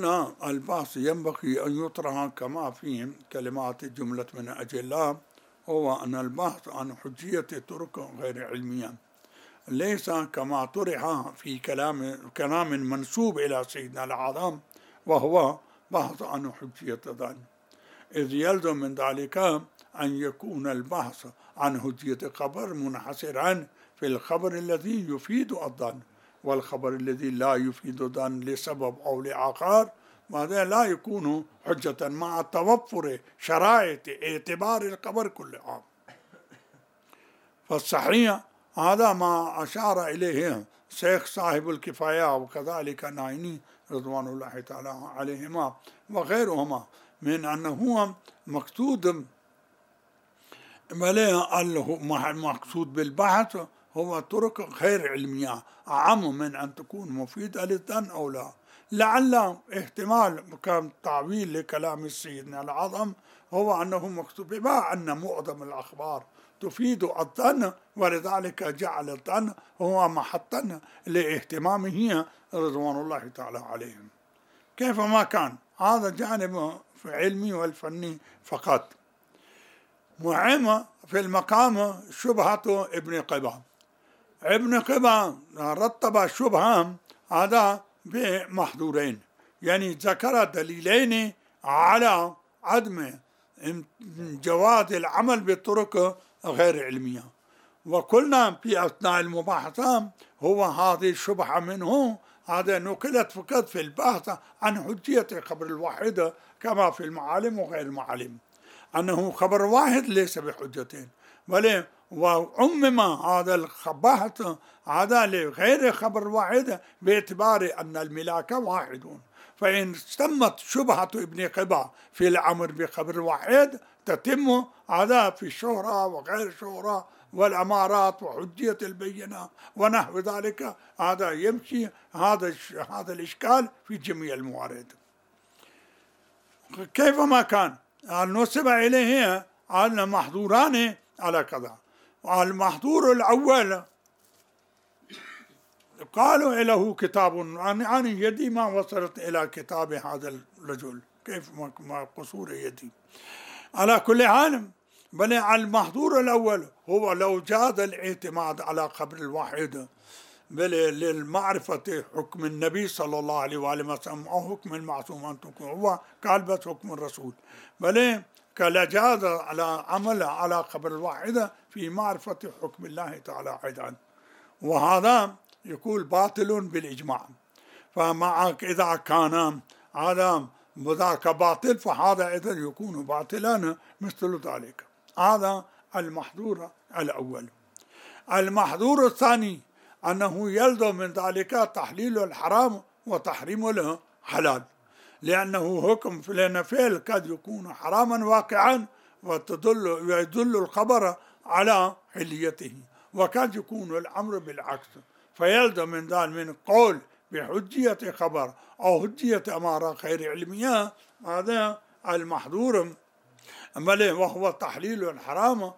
قلنا البحث ينبغي أن يطرح كما في كلمات جملة من أجل الله، هو أن البحث عن حجية طرق غير علمية ليس كما طرح في كلام منسوب إلى سيدنا الأعظم، وهو بحث عن حجية الظن، إذ يلزم من ذلك أن يكون البحث عن حجية خبر منحصرا في الخبر الذي يفيد الظن، والخبر الذي لا يفيد الظن لسبب أو لآخر وهذا لا يكون حجة مع توفر شرائط اعتبار الخبر كل عام. فالصحيح هذا ما أشار إليه شيخ صاحب الكفاية وكذلك نايني رضوان الله تعالى عليهما وغيرهما، من أنه مقصود المقصود بالبحث هو طرق غير علمية أعم من أن تكون مفيدة للظن أو لا. لعل احتمال كان تعويل لكلام سيدنا الأعظم هو أنه مقصود بما أن معظم الأخبار تفيد الظن، ولذلك جعل الظن هو محطا لاهتمامه رضوان الله تعالى عليهم. كيفما كان هذا جانب في علمي والفني فقط. مهم في المقام شبهة ابن قبة. ابن قبة رتب شبهة هذا بمحظورين، يعني ذكر دليلين على عدم جواز العمل بالطرق غير علمية، وقلنا في أثناء المباحثة هو هذه الشبهة منه هذا نقلت فقط في البحث عن حجية خبر الواحد كما في المعالم وغير المعالم، أنه خبر واحد ليس بحجتين، بل وعمم هذا البحث هذا لغير خبر واحد باعتبار أن الملاك واحدون. فإن تمت شبهة ابن قبة في الأمر بخبر واحد تتم هذا في الشهرة وغير الشهرة والأمارات وحجية البينة ونحو ذلك، هذا يمشي هذا الإشكال في جميع الموارد. كيفما كان نسب إليه أن محظوران على كذا. المحظور الأول قالوا له كتاب عن يدي ما وصلت إلى كتاب هذا الرجل، كيف ما قصور يدي. على كل حال بل المحظور الأول هو لو جاز الاعتماد على خبر الواحد بل للمعرفة حكم النبي صلى الله عليه وآله وسلم أو حكم المعصوم أن تكون هو قال بس حكم الرسول، بل كلا جاز على عمل على خبر الواحد في معرفة حكم الله تعالى أيضا، وهذا يقول باطل بالإجماع. فمعك إذا كان هذا وذاك باطل فهذا إذا يكون باطلا مثل ذلك. هذا المحظور الأول. المحظور الثاني أنه يلزم من ذلك تحليل الحرام وتحريم الحلال، لأنه حكم فعل قد يكون حراما واقعا ويدل الخبر على حليته، وقد يكون الأمر بالعكس، فيلزم من ذلك من قول بحجية خبر أو حجية أمارة غير علمية هذا المحظور، وهو تحليل الحرام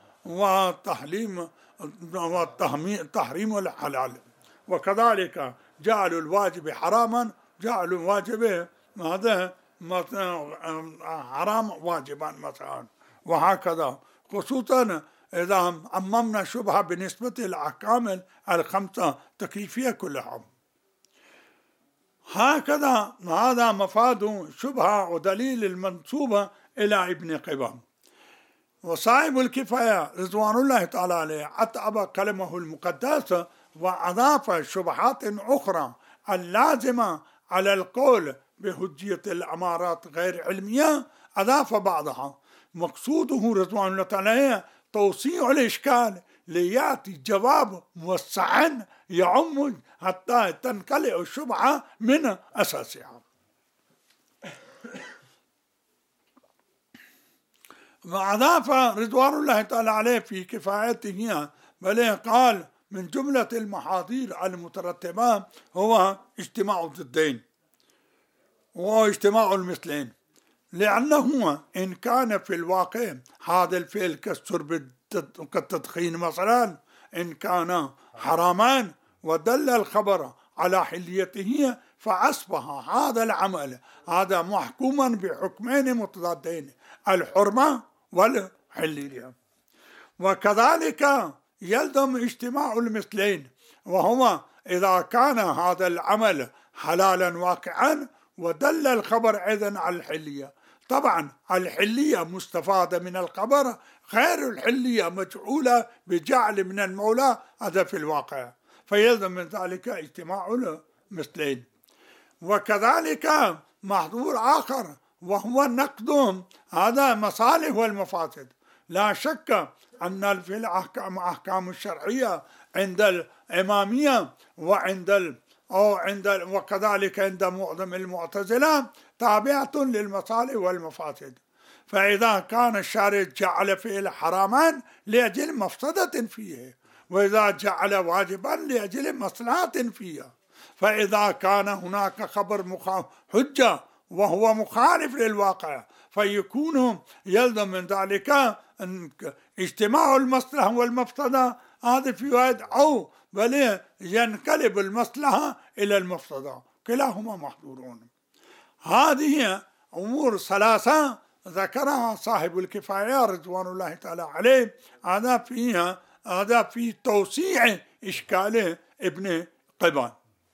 وتحريم الحلال. وكذلك جعلوا الواجب حراما جعلوا الواجب هذا حرام واجبا مثلا، وهكذا خصوصا إذا عممنا شبهة بالنسبة للأحكام الخمسة تكليفية كلها. هكذا هذا مفاد شبهة ودليل المنسوبة إلى ابن قبة. وصاحب الكفاية رضوان الله تعالى عليه أتعب كلمه المقدسة وأضاف شبهات أخرى اللازمة على القول بحجية الأمارات غير علمية، أضاف بعضها. مقصوده رضوان الله تعالى توسيع الإشكال ليأتي جواب موسعا يعم حتى تنقلع الشبهة من أساسها. وأضاف رضوان الله تعالى عليه في كفايته بل قال من جملة المحاذير المترتبة هو اجتماع الضدين واجتماع المثلين، لأنه إن كان في الواقع هذا الفعل كالشرب كالتدخين مثلا إن كان حراما ودل الخبر على حليته فأصبح هذا العمل هذا محكوما بحكمين متضادين، الحرمة والحلية. وكذلك يلزم اجتماع المثلين، وهما إذا كان هذا العمل حلالا واقعا ودل الخبر أيضا على الحلية. طبعا الحلية مستفادة من الخبر، غير الحلية مجعولة بجعل من المولى، هذا في الواقع، فيلزم من ذلك اجتماع المثلين. وكذلك محظور آخر وهو النقد، هذا مصالح والمفاسد. لا شك أن في الأحكام الشرعية عند الإمامية وكذلك عند معظم المعتزلة تابعة للمصالح والمفاسد. فإذا كان الشارع جعل فعل حراما لأجل مفسدة فيه، وإذا جعل واجبا لأجل مصلحة فيه، فإذا كان هناك خبر حجة وهو مخالف للواقع فيكون يلزم من ذلك اجتماع المصلحة والمفسدة، هذا في واحد، أو بل ينقلب المصلحة إلى المفسدة، كلاهما محظورون. هذه أمور ثلاثة ذكرها صاحب الكفاية رضوان الله تعالى عليه، هذا في توسيع إشكال ابن قبان.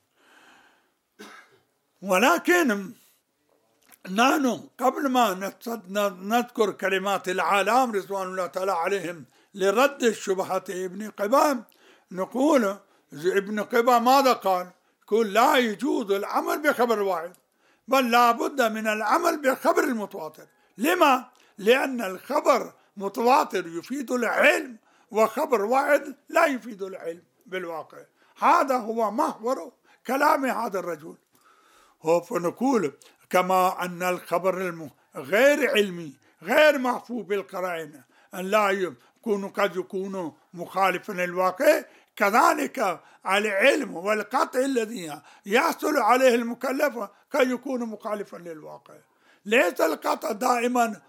ولكن نحن قبل ما نذكر كلمات العالم رضوان الله تعالى عليهم لرد الشبهة ابن قبان، نقول ابن قبان ماذا قال؟ يقول لا يجوز العمل بخبر واحد، بل لا بد من العمل بخبر المتواتر. لما؟ لأن الخبر متواتر يفيد العلم، وخبر واحد لا يفيد العلم بالواقع. هذا هو محور كلام هذا الرجل. فنقول كما أن الخبر غير علمي غير محفوظ بالقرائن أن لا يكون قد يكون مخالفا للواقع، كذلك العلم والقطع الذي يحصل عليه المكلف قد يكون مخالفا للواقع. ليس القطع دائما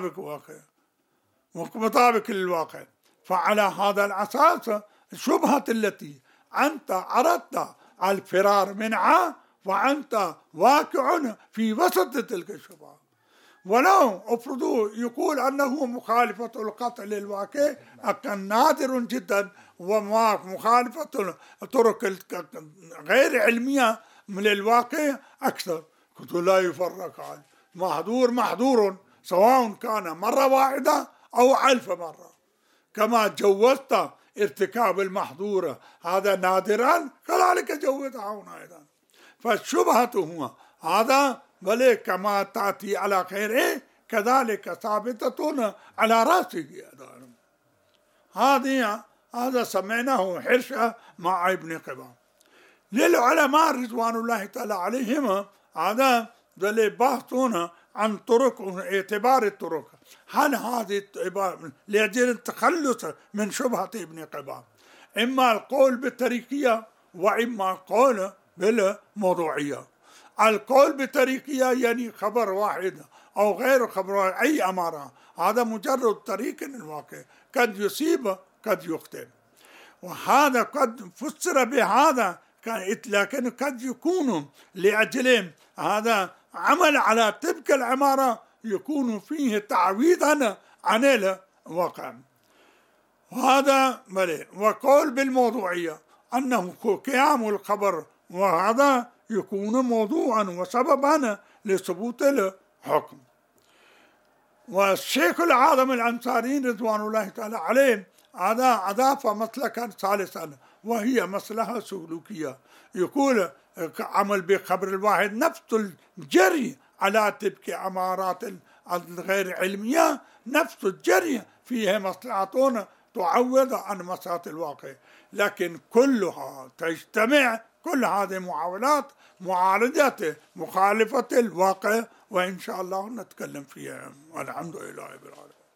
مطابق للواقع. فعلى هذا الأساس الشبهة التي أنت أردت الفرار منها وأنت واقع في وسط تلك الشبهة، ولو أفرضوا يقول أنه مخالفة القطع للواقع كان نادر جدا، ومخالفة الطرق غير علمية من الواقع أكثر. قلت لا يفرق عنه، محظور سواء كان مرة واحدة أو 1000 مرة. كما جوزت ارتكاب المحظور هذا نادرا، كذلك جوزها هنا أيضا. فالشبهة هو هذا، بل كما تأتي على خيره كذلك ثابتة على رأسه. هذا سمعناه حرشة مع ابن قبان. للعلماء رضوان الله تعالى عليهم هذا بحثون عن طرق، اعتبار الطرق. هل هذه لأجل التخلص من شبهة ابن قبان إما القول بالطريقية وإما القول بالموضوعية. القول بالطريقية يعني خبر واحد أو غير خبر واحد، أي أمارة، هذا مجرد طريق الواقع، قد يصيب قد يخطئ، وهذا قد فسر بهذا، لكن قد يكون لأجل هذا عمل على تلك العمارة يكون فيه تعويضا عن الواقع. وهذا وقول بالموضوعية أنه قيام الخبر، وهذا يكون موضوعا وسببا لثبوت الحكم. والشيخ العظم الأنصاري رضوان الله تعالى عليه هذا أضاف مسلكا ثالثا، وهي مسألة سلوكية. يقول عمل بخبر الواحد نفس الجري على تلك أمارات الغير علمية، نفس الجري فيها مصلحة تعوض عن مصلحة الواقع، لكن كلها تجتمع، كل هذه محاولات معارضة مخالفة الواقع، وإن شاء الله نتكلم فيها. والحمد لله رب العالمين.